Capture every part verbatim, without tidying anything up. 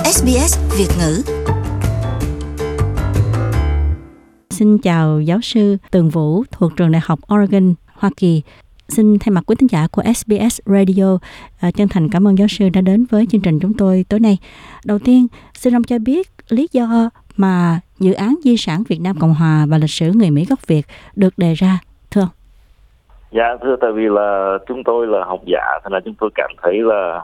ét bê ét Việt ngữ. Xin chào giáo sư Tường Vũ thuộc trường Đại học Oregon, Hoa Kỳ. Xin thay mặt quý thính giả của ét bê ét Radio, à, chân thành cảm ơn giáo sư đã đến với chương trình chúng tôi tối nay. Đầu tiên, xin ông cho biết lý do mà dự án Di sản Việt Nam Cộng Hòa và lịch sử người Mỹ gốc Việt được đề ra, thưa ông. Dạ thưa, tại vì là chúng tôi là học giả, thế là chúng tôi cảm thấy là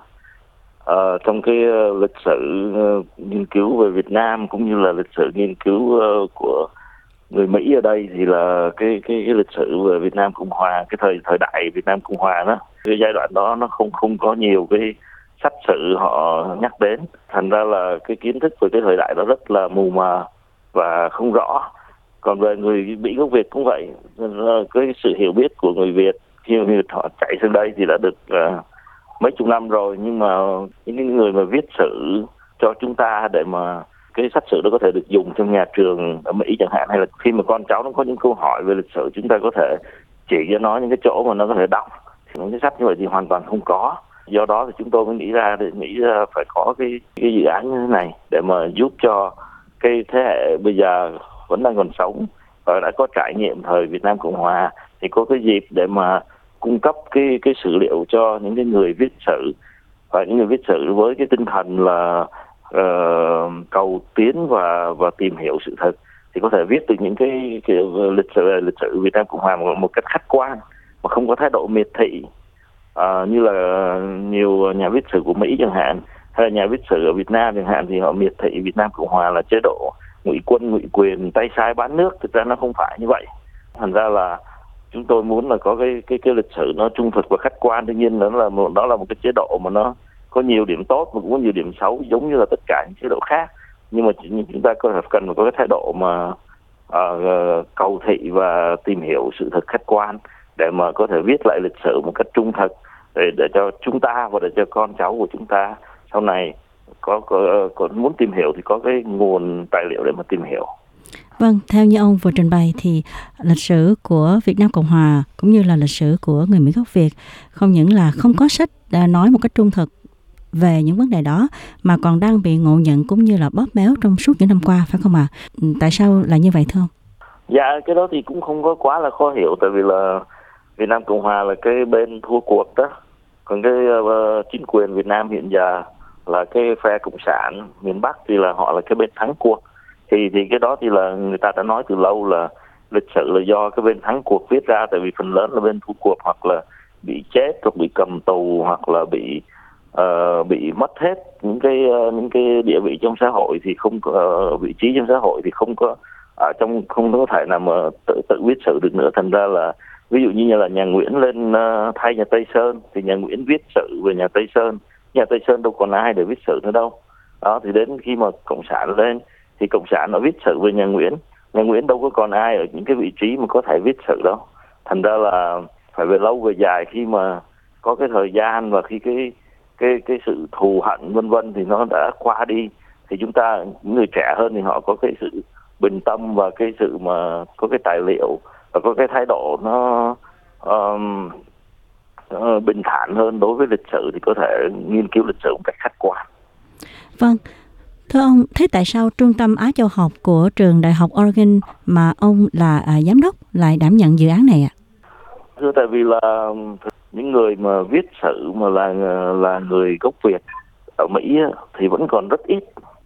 uh, trong cái uh, lịch sử uh, nghiên cứu về Việt Nam cũng như là lịch sử nghiên cứu uh, của người Mỹ ở đây thì là cái cái cái lịch sử về Việt Nam Cộng Hòa, cái thời thời đại Việt Nam Cộng Hòa đó, cái giai đoạn đó nó không không có nhiều cái sách sử họ nhắc đến, thành ra là cái kiến thức về cái thời đại đó rất là mù mờ và không rõ. Còn về người Mỹ gốc Việt cũng vậy, cái sự hiểu biết của người Việt khi mà họ chạy sang đây thì đã được uh, mấy chục năm rồi, nhưng mà những người mà viết sử cho chúng ta để mà cái sách sử đó có thể được dùng trong nhà trường ở Mỹ chẳng hạn, hay là khi mà con cháu nó có những câu hỏi về lịch sử, chúng ta có thể chỉ cho nó những cái chỗ mà nó có thể đọc. Thì những cái sách như vậy thì hoàn toàn không có. Do đó thì chúng tôi mới nghĩ ra để nghĩ ra phải có cái cái dự án như thế này để mà giúp cho cái thế hệ bây giờ vẫn đang còn sống và đã có trải nghiệm thời Việt Nam Cộng Hòa thì có cái dịp để mà cung cấp cái cái sử liệu cho những cái người viết sử, và những người viết sử với cái tinh thần là uh, cầu tiến và và tìm hiểu sự thật thì có thể viết từ những cái, cái lịch sử lịch sử Việt Nam Cộng Hòa một, một cách khách quan mà không có thái độ miệt thị uh, như là nhiều nhà viết sử của Mỹ chẳng hạn, hay là nhà viết sử ở Việt Nam chẳng hạn, thì họ miệt thị Việt Nam Cộng Hòa là chế độ ngụy quân, ngụy quyền, tay sai bán nước. Thực ra nó không phải như vậy. Thành ra là chúng tôi muốn là có cái cái cái lịch sử nó trung thực và khách quan. Tuy nhiên đó là một, đó là một cái chế độ mà nó có nhiều điểm tốt mà cũng có nhiều điểm xấu, giống như là tất cả những chế độ khác. Nhưng mà chúng ta có cần phải có cái thái độ mà uh, cầu thị và tìm hiểu sự thật khách quan để mà có thể viết lại lịch sử một cách trung thực, để để cho chúng ta và để cho con cháu của chúng ta sau này có, có, có muốn tìm hiểu thì có cái nguồn tài liệu để mà tìm hiểu. Vâng, theo như ông vừa trình bày thì lịch sử của Việt Nam Cộng Hòa cũng như là lịch sử của người Mỹ gốc Việt không những là không có sách nói một cách trung thực về những vấn đề đó mà còn đang bị ngộ nhận cũng như là bóp méo trong suốt những năm qua, phải không ạ? À? Tại sao là như vậy thưa ông? Dạ, cái đó thì cũng không có quá là khó hiểu, tại vì là Việt Nam Cộng Hòa là cái bên thua cuộc đó, còn cái uh, chính quyền Việt Nam hiện giờ là cái phe Cộng sản miền Bắc thì là họ là cái bên thắng cuộc. Thì thì cái đó thì là người ta đã nói từ lâu là lịch sử là do cái bên thắng cuộc viết ra, tại vì phần lớn là bên thua cuộc hoặc là bị chết, hoặc bị cầm tù, hoặc là bị uh, bị mất hết những cái uh, những cái địa vị trong xã hội, thì không uh, vị trí trong xã hội thì không có ở trong không có thể nào mà tự tự viết sử được nữa. Thành ra là ví dụ như là nhà Nguyễn lên uh, thay nhà Tây Sơn thì nhà Nguyễn viết sử về nhà Tây Sơn, nhà Tây Sơn đâu còn ai để viết sử nữa đâu. Đó, thì đến khi mà Cộng sản lên thì Cộng sản nó viết sử về nhà Nguyễn, nhà Nguyễn đâu có còn ai ở những cái vị trí mà có thể viết sử đâu. Thành ra là phải về lâu về dài, khi mà có cái thời gian và khi cái cái cái sự thù hận vân vân thì nó đã qua đi, thì chúng ta những người trẻ hơn thì họ có cái sự bình tâm và cái sự mà có cái tài liệu và có cái thái độ nó um, uh, bình thản hơn đối với lịch sử, thì có thể nghiên cứu lịch sử một cách khách quan. Vâng. Thưa ông, thế tại sao Trung tâm Á Châu học của trường Đại học Oregon mà ông là à, giám đốc lại đảm nhận dự án này ạ? Thưa, tại vì là những người mà viết sử mà là là người gốc Việt ở Mỹ thì vẫn còn rất ít,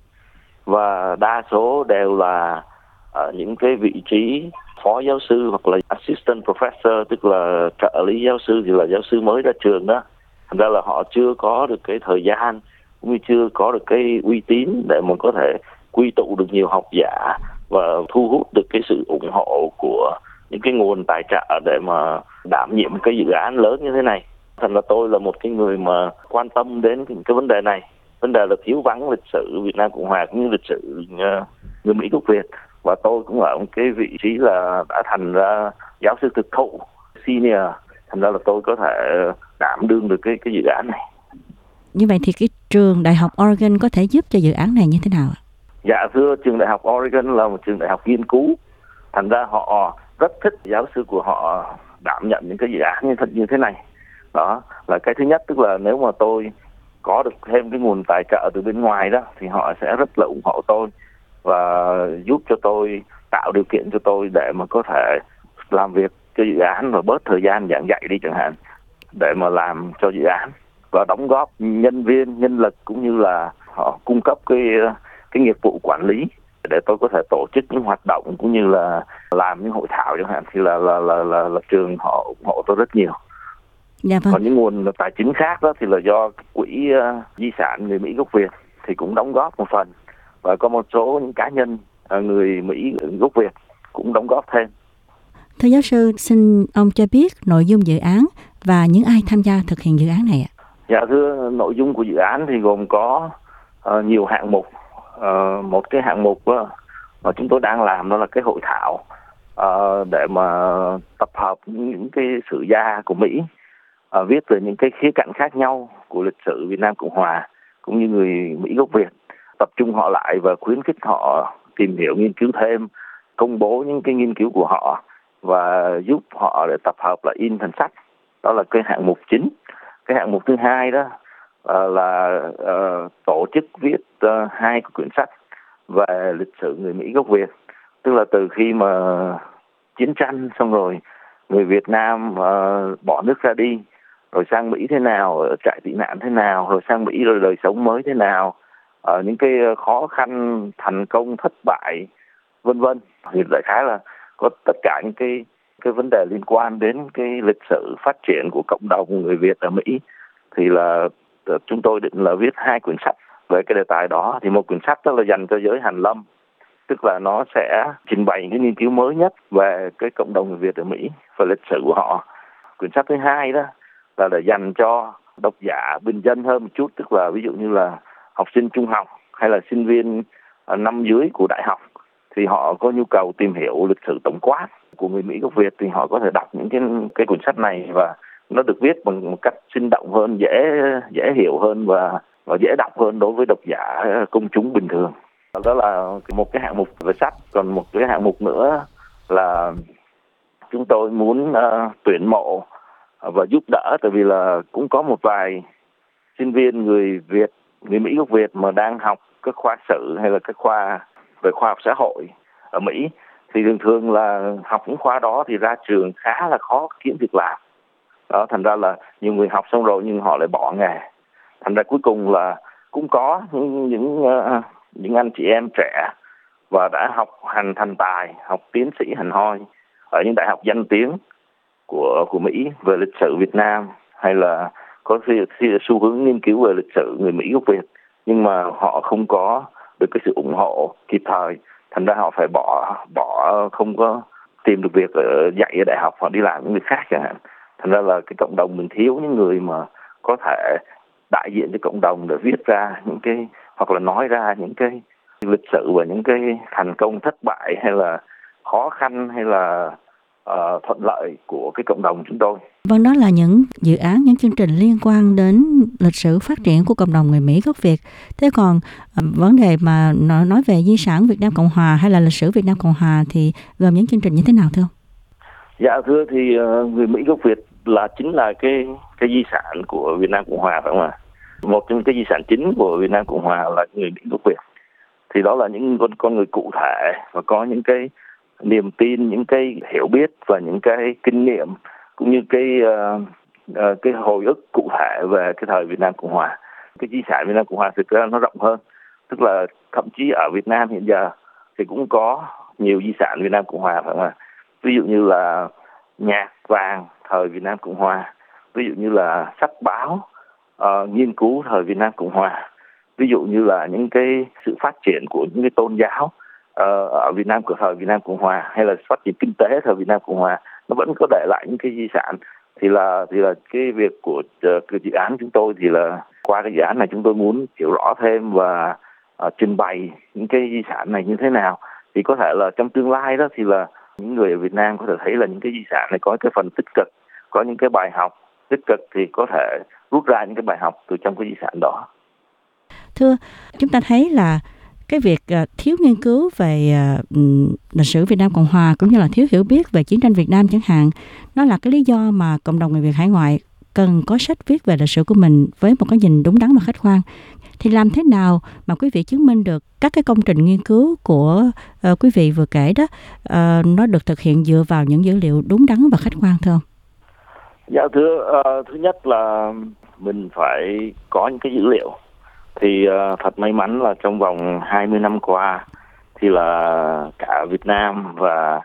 và đa số đều là ở những cái vị trí phó giáo sư hoặc là assistant professor, tức là trợ lý giáo sư, thì là giáo sư mới ra trường đó. Thành ra là họ chưa có được cái thời gian cũng như chưa có được cái uy tín để mà có thể quy tụ được nhiều học giả và thu hút được cái sự ủng hộ của những cái nguồn tài trợ để mà đảm nhiệm cái dự án lớn như thế này. Thành ra tôi là một cái người mà quan tâm đến cái vấn đề này. Vấn đề là thiếu vắng lịch sử Việt Nam Cộng Hòa cũng như lịch sử người Mỹ gốc Việt, và tôi cũng ở một cái vị trí là đã thành ra giáo sư thực thụ senior, thành ra là tôi có thể đảm đương được cái cái dự án này. Như vậy thì cái trường Đại học Oregon có thể giúp cho dự án này như thế nào ạ? Dạ thưa, trường Đại học Oregon là một trường đại học nghiên cứu, thành ra họ rất thích giáo sư của họ đảm nhận những cái dự án như thế, như thế này. Đó là cái thứ nhất, tức là nếu mà tôi có được thêm cái nguồn tài trợ từ bên ngoài đó thì họ sẽ rất là ủng hộ tôi và giúp cho tôi, tạo điều kiện cho tôi để mà có thể làm việc cho dự án và bớt thời gian giảng dạy đi chẳng hạn, để mà làm cho dự án và đóng góp nhân viên, nhân lực cũng như là họ cung cấp cái cái nghiệp vụ quản lý để tôi có thể tổ chức những hoạt động cũng như là làm những hội thảo chẳng hạn, thì là là là là, là trường họ ủng hộ tôi rất nhiều. Dạ vâng. Còn những nguồn tài chính khác đó thì là do quỹ uh, di sản người Mỹ gốc Việt thì cũng đóng góp một phần, và có một số những cá nhân uh, người Mỹ gốc Việt cũng đóng góp thêm. Thưa giáo sư, xin ông cho biết nội dung dự án và những ai tham gia thực hiện dự án này ạ? Dạ thưa, nội dung của dự án thì gồm có uh, nhiều hạng mục. Uh, một cái hạng mục uh, mà chúng tôi đang làm đó là cái hội thảo uh, để mà tập hợp những cái sử gia của Mỹ, uh, viết về những cái khía cạnh khác nhau của lịch sử Việt Nam Cộng Hòa cũng như người Mỹ gốc Việt, tập trung họ lại và khuyến khích họ tìm hiểu, nghiên cứu thêm, công bố những cái nghiên cứu của họ và giúp họ để tập hợp lại in thành sách. Đó là cái hạng mục chính. Cái hạng mục thứ hai đó uh, là uh, tổ chức viết uh, hai quyển sách về lịch sử người Mỹ gốc Việt, tức là từ khi mà chiến tranh xong rồi người Việt Nam uh, bỏ nước ra đi, rồi sang Mỹ thế nào, ở trại tị nạn thế nào, rồi sang Mỹ rồi đời sống mới thế nào, uh, những cái khó khăn, thành công, thất bại, vân vân. Thì đại khái là có tất cả những cái cái vấn đề liên quan đến cái lịch sử phát triển của cộng đồng người Việt ở Mỹ, thì là chúng tôi định là viết hai quyển sách về cái đề tài đó. Thì một quyển sách đó là dành cho giới hàn lâm, tức là nó sẽ trình bày những cái nghiên cứu mới nhất về cái cộng đồng người Việt ở Mỹ và lịch sử của họ. Quyển sách thứ hai đó là để dành cho độc giả bình dân hơn một chút, tức là ví dụ như là học sinh trung học hay là sinh viên năm dưới của đại học, thì họ có nhu cầu tìm hiểu lịch sử tổng quát của người Mỹ gốc Việt thì họ có thể đọc những cái cái quyển sách này, và nó được viết bằng một cách sinh động hơn, dễ dễ hiểu hơn và và dễ đọc hơn đối với độc giả công chúng bình thường. Đó là một cái hạng mục về sách. Còn một cái hạng mục nữa là chúng tôi muốn uh, tuyển mộ và giúp đỡ, tại vì là cũng có một vài sinh viên người Việt, người Mỹ gốc Việt mà đang học các khoa sử hay là các khoa về khoa học xã hội ở Mỹ, thì thường thường là học những khoa đó thì ra trường khá là khó kiếm việc làm. Đó, thành ra là nhiều người học xong rồi nhưng họ lại bỏ nghề. Thành ra cuối cùng là cũng có những những, uh, những anh chị em trẻ và đã học hành thành tài, học tiến sĩ hẳn hoi ở những đại học danh tiếng của của Mỹ về lịch sử Việt Nam, hay là có xu hướng nghiên cứu về lịch sử người Mỹ gốc Việt, nhưng mà họ không có được cái sự ủng hộ kịp thời, thành ra họ phải bỏ bỏ không có tìm được việc ở dạy ở đại học, họ đi làm những việc khác chẳng hạn. Thành ra là cái cộng đồng mình thiếu những người mà có thể đại diện cho cộng đồng để viết ra những cái, hoặc là nói ra những cái lịch sử và những cái thành công, thất bại hay là khó khăn hay là uh, thuận lợi của cái cộng đồng chúng tôi. Vâng, đó là những dự án, những chương trình liên quan đến lịch sử phát triển của cộng đồng người Mỹ gốc Việt. Thế còn uh, vấn đề mà nói về di sản Việt Nam Cộng Hòa hay là lịch sử Việt Nam Cộng Hòa thì gồm những chương trình như thế nào thưa ông? Dạ thưa, thì uh, người Mỹ gốc Việt là chính là cái cái di sản của Việt Nam Cộng Hòa, phải không ạ? Một trong cái di sản chính của Việt Nam Cộng Hòa là người Mỹ gốc Việt. Thì đó là những con con người cụ thể và có những cái niềm tin, những cái hiểu biết và những cái kinh nghiệm cũng như cái uh, uh, cái hồi ức cụ thể về cái thời Việt Nam Cộng Hòa. Cái di sản Việt Nam Cộng Hòa thực ra nó rộng hơn, tức là thậm chí ở Việt Nam hiện giờ thì cũng có nhiều di sản Việt Nam Cộng Hòa, phải không ạ? Ví dụ như là nhạc vàng thời Việt Nam Cộng Hòa, ví dụ như là sách báo uh, nghiên cứu thời Việt Nam Cộng Hòa, ví dụ như là những cái sự phát triển của những cái tôn giáo uh, ở Việt Nam của thời Việt Nam Cộng Hòa, hay là phát triển kinh tế thời Việt Nam Cộng Hòa, nó vẫn có để lại những cái di sản. Thì là thì là cái việc của uh, cái dự án chúng tôi thì là qua cái dự án này chúng tôi muốn hiểu rõ thêm và uh, trình bày những cái di sản này như thế nào. Thì có thể là trong tương lai đó thì là những người ở Việt Nam có thể thấy là những cái di sản này có cái phần tích cực, có những cái bài học tích cực thì có thể rút ra những cái bài học từ trong cái di sản đó. Thưa, chúng ta thấy là cái việc uh, thiếu nghiên cứu về uh, lịch sử Việt Nam Cộng Hòa cũng như là thiếu hiểu biết về chiến tranh Việt Nam chẳng hạn, nó là cái lý do mà cộng đồng người Việt hải ngoại cần có sách viết về lịch sử của mình với một cái nhìn đúng đắn và khách quan. Thì làm thế nào mà quý vị chứng minh được các cái công trình nghiên cứu của uh, quý vị vừa kể đó uh, nó được thực hiện dựa vào những dữ liệu đúng đắn và khách quan thưa ông? Dạ thưa, uh, thứ nhất là mình phải có những cái dữ liệu. Thì uh, thật may mắn là trong vòng hai mươi năm qua thì là cả Việt Nam và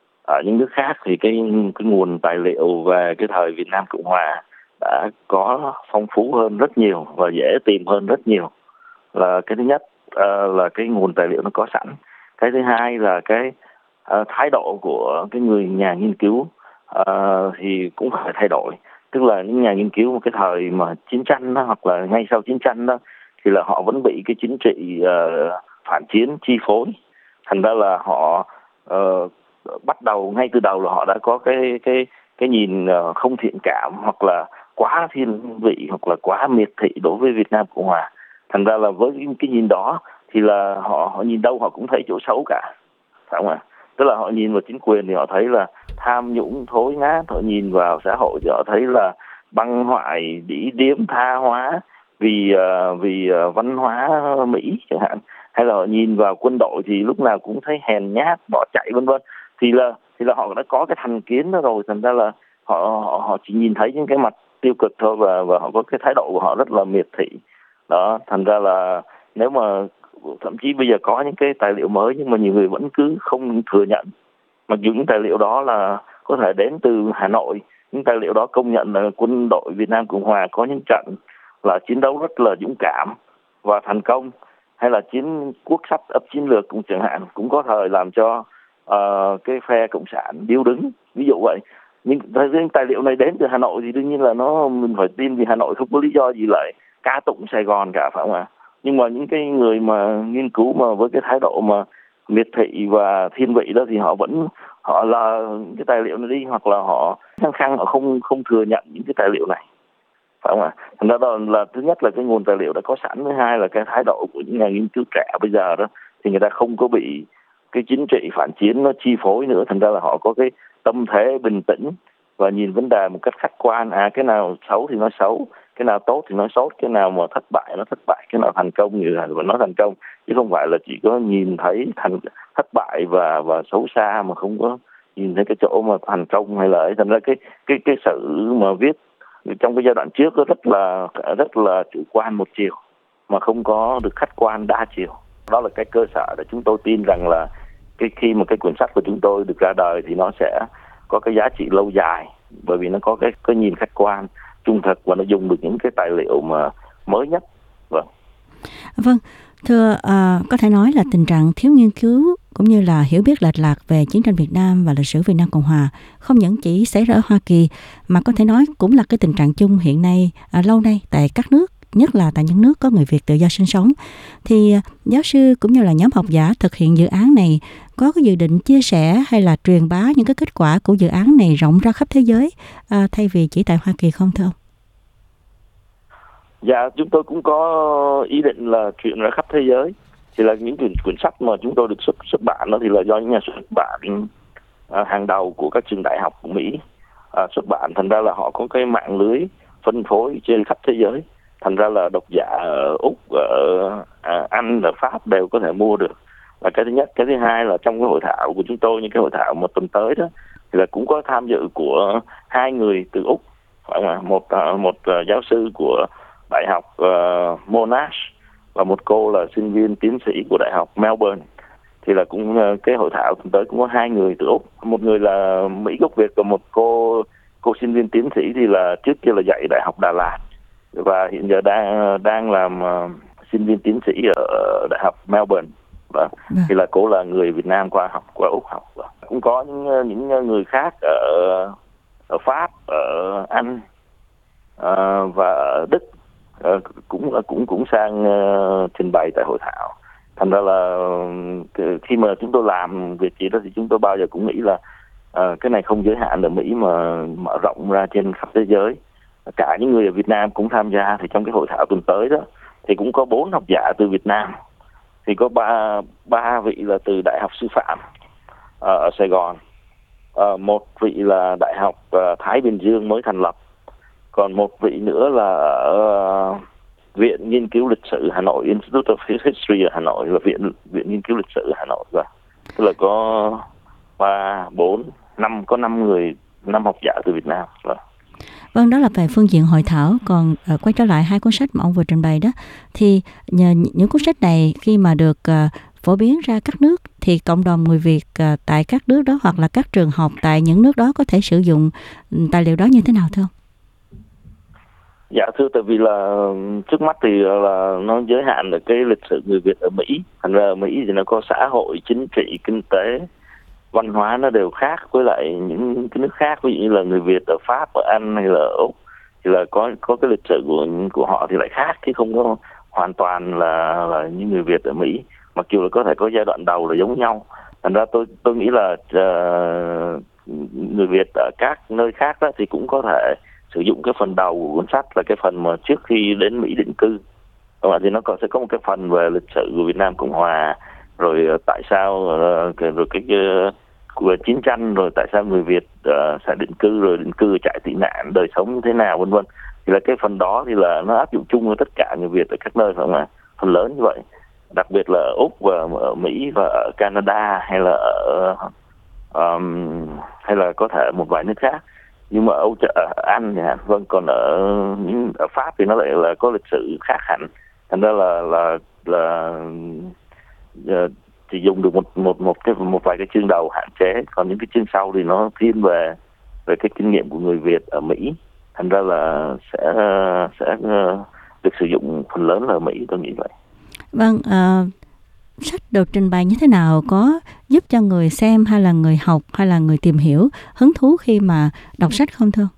ở những nước khác thì cái cái nguồn tài liệu về cái thời Việt Nam Cộng Hòa đã có phong phú hơn rất nhiều và dễ tìm hơn rất nhiều. Là cái thứ nhất uh, là cái nguồn tài liệu nó có sẵn. Cái thứ hai là cái uh, thái độ của cái người nhà nghiên cứu uh, thì cũng phải thay đổi. Tức là những nhà nghiên cứu một cái thời mà chiến tranh đó, hoặc là ngay sau chiến tranh đó, thì là họ vẫn bị cái chính trị uh, phản chiến chi phối. Thành ra là họ uh, bắt đầu ngay từ đầu là họ đã có cái cái cái nhìn uh, không thiện cảm, hoặc là quá thiên vị, hoặc là quá miệt thị đối với Việt Nam Cộng Hòa. Thành ra là với cái nhìn đó thì là họ họ nhìn đâu họ cũng thấy chỗ xấu cả, phải không ạ? Tức là họ nhìn vào chính quyền thì họ thấy là tham nhũng thối nát, họ nhìn vào xã hội thì họ thấy là băng hoại, đĩ điếm, tha hóa vì uh, vì uh, văn hóa Mỹ chẳng hạn, hay là họ nhìn vào quân đội thì lúc nào cũng thấy hèn nhát, bỏ chạy vân vân. Thì là thì là họ đã có cái thành kiến đó rồi, thành ra là họ họ, họ chỉ nhìn thấy những cái mặt tiêu cực thôi, và và họ có cái thái độ của họ rất là miệt thị. Đó, thành ra là nếu mà thậm chí bây giờ có những cái tài liệu mới nhưng mà nhiều người vẫn cứ không thừa nhận, mặc dù những tài liệu đó là có thể đến từ Hà Nội, những tài liệu đó công nhận là quân đội Việt Nam Cộng Hòa có những trận là chiến đấu rất là dũng cảm và thành công, hay là chiến quốc sách ấp chiến lược cũng chẳng hạn, cũng có thời làm cho uh, cái phe cộng sản điêu đứng, ví dụ vậy. Nhưng những tài liệu này đến từ Hà Nội thì đương nhiên là nó mình phải tin, vì Hà Nội không có lý do gì lại ca tụng Sài Gòn cả, phải không ạ? Nhưng mà những cái người mà nghiên cứu mà với cái thái độ mà miệt thị và thiên vị đó thì họ vẫn họ là cái tài liệu này đi, hoặc là họ khăng khăng họ không không thừa nhận những cái tài liệu này, phải không ạ? Thành ra đó là thứ nhất là cái nguồn tài liệu đã có sẵn, thứ hai là cái thái độ của những nhà nghiên cứu trẻ bây giờ đó thì người ta không có bị cái chính trị phản chiến nó chi phối nữa. Thành ra là họ có cái tâm thế bình tĩnh và nhìn vấn đề một cách khách quan. À, cái nào xấu thì nói xấu, cái nào tốt thì nói tốt, cái nào mà thất bại nó thất bại, cái nào thành công như là nói thành công, chứ không phải là chỉ có nhìn thấy thành thất bại và và xấu xa mà không có nhìn thấy cái chỗ mà thành công hay là ấy. Thành ra cái cái cái sự mà viết trong cái giai đoạn trước nó rất là rất là chủ quan một chiều, mà không có được khách quan đa chiều. Đó là cái cơ sở để chúng tôi tin rằng là cái khi mà cái quyển sách của chúng tôi được ra đời thì nó sẽ có cái giá trị lâu dài, bởi vì nó có cái cái nhìn khách quan, trung thực và nó dùng được những cái tài liệu mà mới nhất. Vâng. Vâng, thưa uh, có thể nói là tình trạng thiếu nghiên cứu cũng như là hiểu biết lệch lạc về chiến tranh Việt Nam và lịch sử Việt Nam Cộng Hòa không những chỉ xảy ra ở Hoa Kỳ, mà có thể nói cũng là cái tình trạng chung hiện nay uh, lâu nay tại các nước, nhất là tại những nước có người Việt tự do sinh sống. Thì uh, giáo sư cũng như là nhóm học giả thực hiện dự án này có cái dự định chia sẻ hay là truyền bá những cái kết quả của dự án này rộng ra khắp thế giới uh, thay vì chỉ tại Hoa Kỳ không thưa ông? Dạ, chúng tôi cũng có ý định là chuyển ra khắp thế giới. Thì là những quyển, quyển sách mà chúng tôi được xuất xuất bản đó thì là do những nhà xuất bản à, hàng đầu của các trường đại học của Mỹ à, xuất bản. Thành ra là họ có cái mạng lưới phân phối trên khắp thế giới. Thành ra là độc giả ở Úc, ở à, Anh, ở Pháp đều có thể mua được. Là cái thứ nhất. Cái thứ hai là trong cái hội thảo của chúng tôi, những cái hội thảo một tuần tới đó, thì là cũng có tham dự của hai người từ Úc, phải không? Một một uh, giáo sư của Đại học uh, Monash và một cô là sinh viên tiến sĩ của Đại học Melbourne. Thì là cũng uh, cái hội thảo tuần tới cũng có hai người từ Úc, một người là Mỹ gốc Việt và một cô cô sinh viên tiến sĩ thì là trước kia là dạy Đại học Đà Lạt và hiện giờ đang đang làm uh, sinh viên tiến sĩ ở Đại học Melbourne. Và yeah. Thì là cô là người Việt Nam qua học qua Úc học. Và cũng có những những người khác ở ở Pháp, ở Anh uh, và ở Đức uh, cũng cũng cũng sang uh, trình bày tại hội thảo. Thành ra là uh, khi mà chúng tôi làm việc gì đó thì chúng tôi bao giờ cũng nghĩ là uh, cái này không giới hạn ở Mỹ mà mở rộng ra trên khắp thế giới. Cả những người ở Việt Nam cũng tham gia. Thì trong cái hội thảo tuần tới đó thì cũng có bốn học giả từ Việt Nam. Thì có ba ba vị là từ Đại học Sư phạm uh, ở Sài Gòn, uh, một vị là Đại học uh, Thái Bình Dương mới thành lập, Còn một vị nữa là ở uh, Viện Nghiên cứu Lịch sử Hà Nội, Institute of History ở Hà Nội, và Viện Viện Nghiên cứu Lịch sử Hà Nội. Và tức là có ba, bốn, năm, có năm người, năm học giả từ Việt Nam. Và Vâng, đó là về phương diện hội thảo. Còn uh, quay trở lại hai cuốn sách mà ông vừa trình bày đó, thì nhờ những cuốn sách này khi mà được uh, phổ biến ra các nước, thì cộng đồng người Việt uh, tại các nước đó hoặc là các trường học tại những nước đó có thể sử dụng tài liệu đó như thế nào thưa ông? Dạ thưa, tại vì là trước mắt thì là nó giới hạn ở cái lịch sử người Việt ở Mỹ. Thành ra ở Mỹ thì nó có xã hội, chính trị, kinh tế, văn hóa nó đều khác với lại những cái nước khác. Ví dụ như là người Việt ở Pháp, ở Anh hay là ở Úc thì là có có cái lịch sử của của họ thì lại khác, chứ không có hoàn toàn là là như người Việt ở Mỹ. Mặc dù là có thể có giai đoạn đầu là giống nhau. Thành ra tôi tôi nghĩ là uh, người Việt ở các nơi khác đó thì cũng có thể sử dụng cái phần đầu của cuốn sách là cái phần mà trước khi đến Mỹ định cư. Và thì nó còn sẽ có một cái phần về lịch sử của Việt Nam Cộng Hòa, rồi tại sao, rồi cái của chiến tranh, rồi tại sao người Việt uh, sẽ định cư, rồi định cư chạy tị nạn, đời sống như thế nào, vân vân. Thì là cái phần đó thì là nó áp dụng chung với tất cả người Việt ở các nơi, phải không ạ? Phần lớn như vậy, đặc biệt là ở Úc và ở Mỹ và ở Canada hay là ở um, hay là có thể một vài nước khác. Nhưng mà Âu ở Anh thì vâng, còn ở ở Pháp thì nó lại là có lịch sử khác hẳn. Thành ra là là là uh, chỉ dùng được một một một cái một vài cái chương đầu hạn chế, còn những cái chương sau thì nó thiên về về cái kinh nghiệm của người Việt ở Mỹ. Thành ra là sẽ sẽ được sử dụng phần lớn là ở Mỹ, tôi nghĩ vậy. Vâng, uh, sách được trình bày như thế nào có giúp cho người xem hay là người học hay là người tìm hiểu hứng thú khi mà đọc sách không thưa?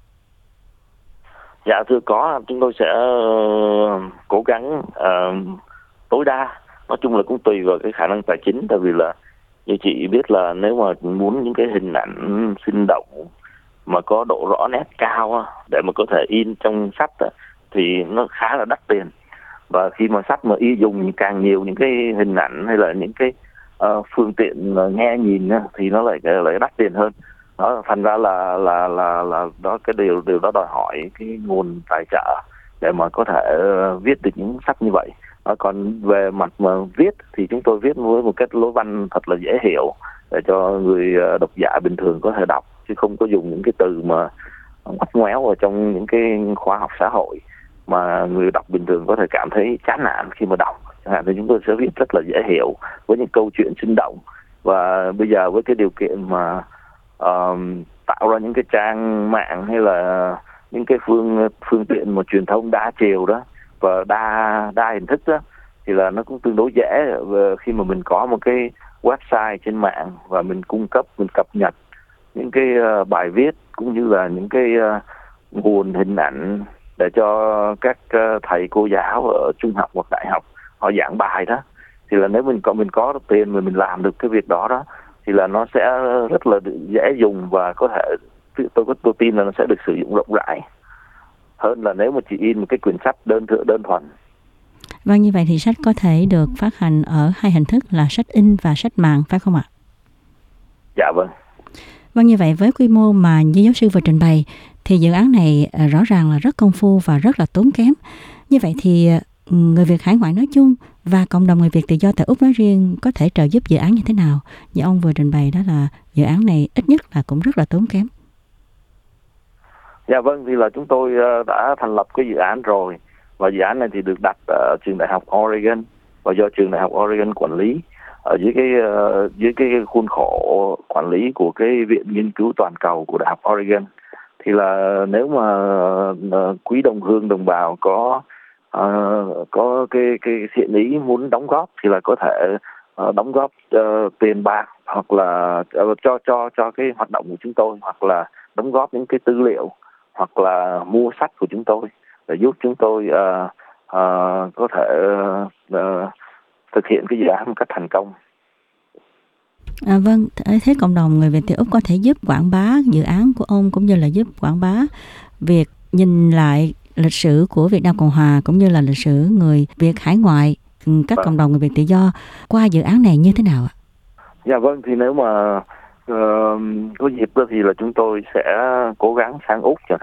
Dạ thưa, có. Chúng tôi sẽ uh, cố gắng uh, tối đa. Nói chung là cũng tùy vào cái khả năng tài chính, tại vì là như chị biết là nếu mà muốn những cái hình ảnh sinh động mà có độ rõ nét cao để mà có thể in trong sách thì nó khá là đắt tiền. Và khi mà sách mà y dùng càng nhiều những cái hình ảnh hay là những cái uh, phương tiện nghe nhìn thì nó lại lại đắt tiền hơn. Đó, thành ra là là là là đó, cái điều điều đó đòi hỏi cái nguồn tài trợ để mà có thể uh, viết được những sách như vậy. Đó, còn về mặt mà viết thì chúng tôi viết với một cách lối văn thật là dễ hiểu để cho người uh, độc giả bình thường có thể đọc, chứ không có dùng những cái từ mà ngoắt ngoéo ở trong những cái khoa học xã hội mà người đọc bình thường có thể cảm thấy chán nản khi mà đọc. Chẳng hạn thì chúng tôi sẽ viết rất là dễ hiểu với những câu chuyện sinh động. Và bây giờ với cái điều kiện mà uh, tạo ra những cái trang mạng hay là những cái phương phương tiện mà truyền thông đa chiều đó và đa đa hình thức đó, thì là nó cũng tương đối dễ khi mà mình có một cái website trên mạng và mình cung cấp, mình cập nhật những cái uh, bài viết cũng như là những cái uh, nguồn hình ảnh để cho các uh, thầy cô giáo ở trung học hoặc đại học họ giảng bài đó. Thì là nếu mình có mình có được tiền mà mình làm được cái việc đó đó thì là nó sẽ rất là dễ dùng và có thể, tôi có tôi tin là nó sẽ được sử dụng rộng rãi hơn là nếu mà chỉ in một cái quyển sách đơn thượng đơn thuần. Vâng, như vậy thì sách có thể được phát hành ở hai hình thức là sách in và sách mạng, phải không ạ? Dạ vâng. Vâng, như vậy với quy mô mà như giáo sư vừa trình bày thì dự án này rõ ràng là rất công phu và rất là tốn kém. Như vậy thì người Việt hải ngoại nói chung và cộng đồng người Việt tự do tại Úc nói riêng có thể trợ giúp dự án như thế nào? Như ông vừa trình bày đó là dự án này ít nhất là cũng rất là tốn kém. Dạ vâng, thì là chúng tôi đã thành lập cái dự án rồi, và dự án này thì được đặt ở trường đại học Oregon và do trường đại học Oregon quản lý ở dưới cái uh, dưới cái khuôn khổ quản lý của cái viện nghiên cứu toàn cầu của đại học Oregon. Thì là nếu mà uh, quý đồng hương đồng bào có uh, có cái cái thiện ý muốn đóng góp thì là có thể uh, đóng góp uh, tiền bạc hoặc là uh, cho cho cho cái hoạt động của chúng tôi, hoặc là đóng góp những cái tư liệu hoặc là mua sách của chúng tôi để giúp chúng tôi uh, uh, có thể uh, thực hiện cái dự án một cách thành công. À, vâng, thế cộng đồng người Việt tại Úc có thể giúp quảng bá dự án của ông cũng như là giúp quảng bá việc nhìn lại lịch sử của Việt Nam Cộng Hòa cũng như là lịch sử người Việt hải ngoại, các vâng. cộng đồng người Việt tự do qua dự án này như thế nào ạ? Dạ vâng, thì nếu mà uh, có dịp đó thì là chúng tôi sẽ cố gắng sang Úc chẳng hạn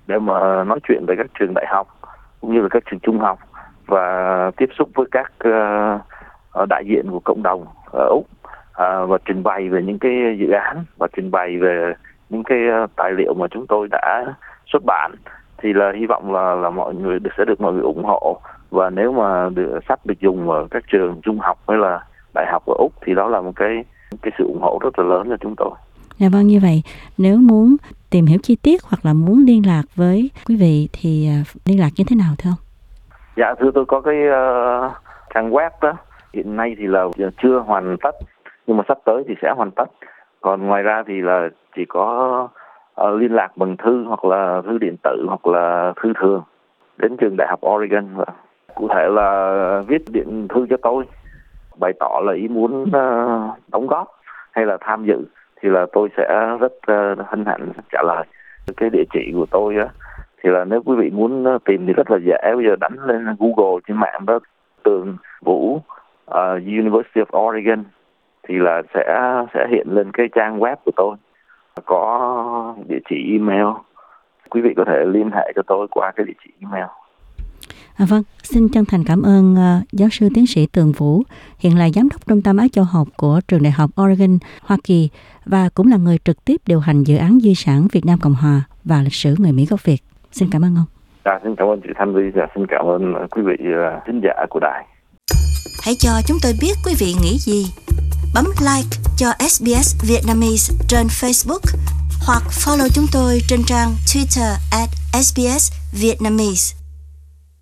để mà nói chuyện về các trường đại học cũng như là các trường trung học và tiếp xúc với các uh, đại diện của cộng đồng ở Úc uh, và trình bày về những cái dự án và trình bày về những cái uh, tài liệu mà chúng tôi đã xuất bản. Thì là hy vọng là là mọi người sẽ được mọi người ủng hộ, và nếu mà được, sách được dùng ở các trường trung học hay là đại học ở Úc thì đó là một cái cái sự ủng hộ rất là lớn cho chúng tôi. Dạ vâng, như vậy nếu muốn tìm hiểu chi tiết hoặc là muốn liên lạc với quý vị thì liên lạc như thế nào thưa ông? Dạ thưa, tôi có cái uh, trang web đó, hiện nay thì là chưa hoàn tất nhưng mà sắp tới thì sẽ hoàn tất. Còn ngoài ra thì là chỉ có uh, liên lạc bằng thư hoặc là thư điện tử hoặc là thư thường đến trường Đại học Oregon. Cụ thể là viết điện thư cho tôi bày tỏ là ý muốn uh, đóng góp hay là tham dự thì là tôi sẽ rất uh, hân hạnh trả lời. Cái địa chỉ của tôi á thì là nếu quý vị muốn tìm thì rất là dễ, bây giờ đánh lên Google trên mạng đó, Tường Vũ uh, University of Oregon thì là sẽ sẽ hiện lên cái trang web của tôi, có địa chỉ email, quý vị có thể liên hệ cho tôi qua cái địa chỉ email. À, vâng, xin chân thành cảm ơn uh, giáo sư tiến sĩ Tường Vũ, hiện là giám đốc Trung tâm Á Châu học của trường Đại học Oregon, Hoa Kỳ và cũng là người trực tiếp điều hành dự án di sản Việt Nam Cộng Hòa và lịch sử người Mỹ gốc Việt. Xin cảm ơn ông. À, xin cảm ơn chị Thanh Ly và xin cảm ơn quý vị uh, thính giả của đài. Hãy cho chúng tôi biết quý vị nghĩ gì. Bấm like cho ét bê ét Vietnamese trên Facebook hoặc follow chúng tôi trên trang Twitter at ét bê ét Vietnamese.